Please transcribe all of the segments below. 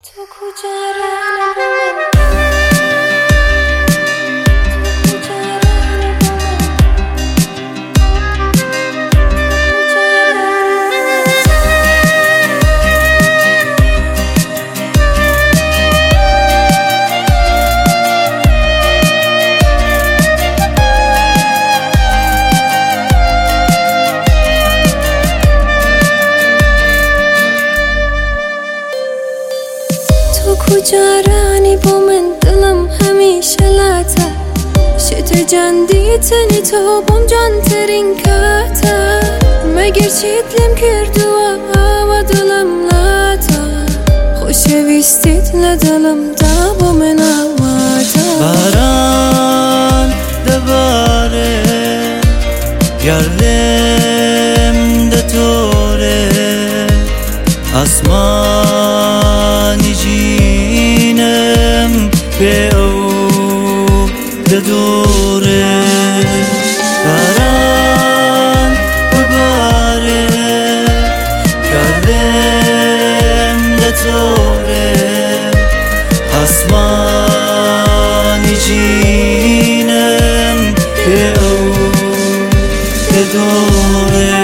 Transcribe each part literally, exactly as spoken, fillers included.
تو کجا رانی با من کجا رانی با من دلم همیشه لطه شده جان دیتنی تو بام جان ترین کته مگر چیدلم کردو و دلم لطه خوشویستید لدلم دا با من آواته باران دباره گردم دتوره آسمانی جینم به او دوره باران بباره گردم دتوره آسمانی جینم به او دوره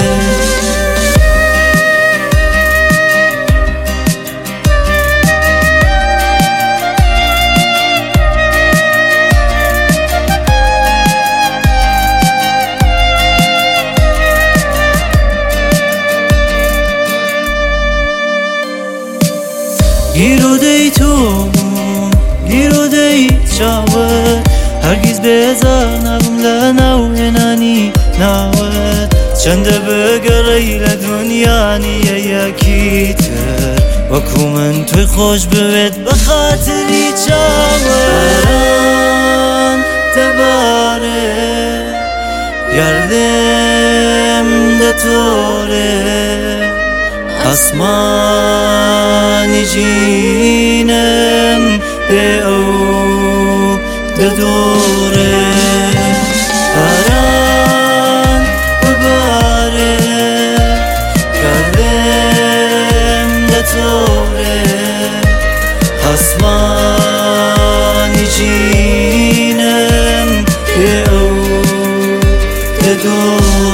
گیرو دی تو گیرو دی چاوت هرگیز بزار نبوم لنو هنانی ناوت چنده بگری لدنیا نیه یکی تر وکو من توی خوش بوید بخاطری چاوت باران دباره گردم دتوره آسمانی جینم به او دوره باران بباره گردم دتوره آسمانی جینم به او دوره